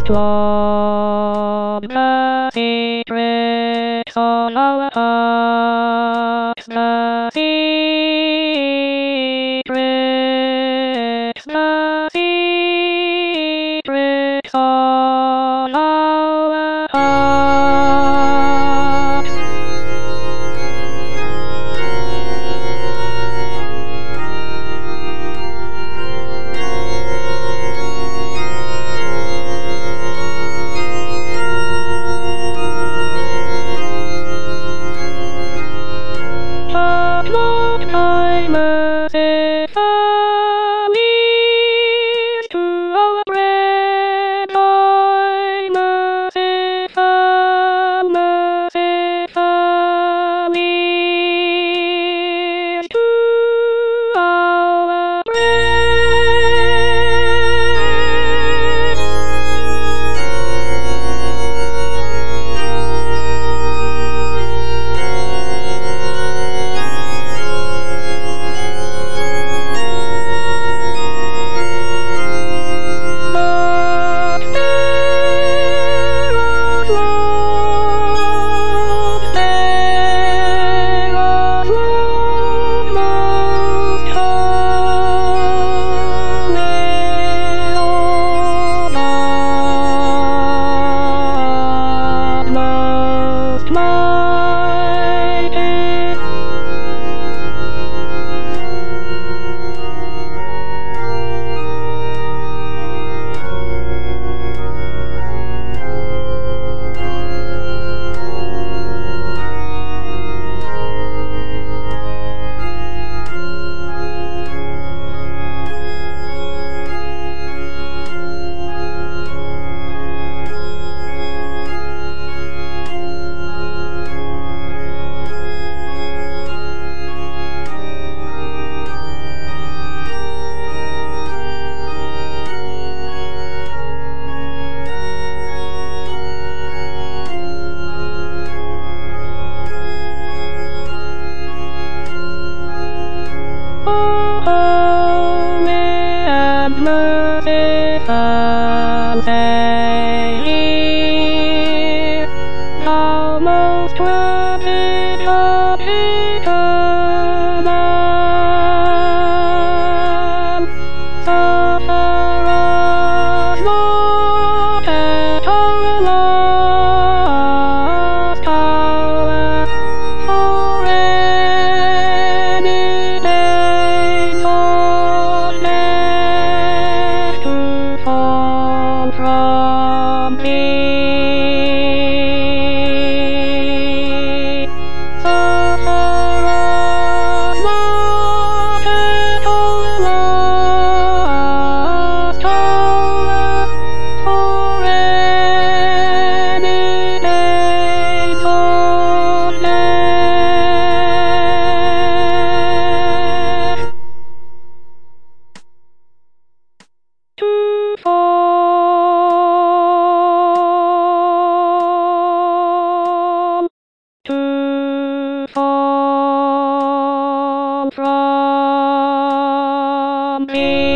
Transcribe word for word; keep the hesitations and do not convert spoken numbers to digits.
from the secrets of our hearts, the secrets, the secrets of our hearts. But what time is it for we to our bread? Time is it for, is it for we to our bread? But there are floods, there are floods most holy Lord, God most mighty. Holy and merciful Savior, thou most worthy of eternal, suffer us not at our last hour, for any days of death to fall from thee. Suffer us not at our last hour, for any days of death to fall, to fall from me.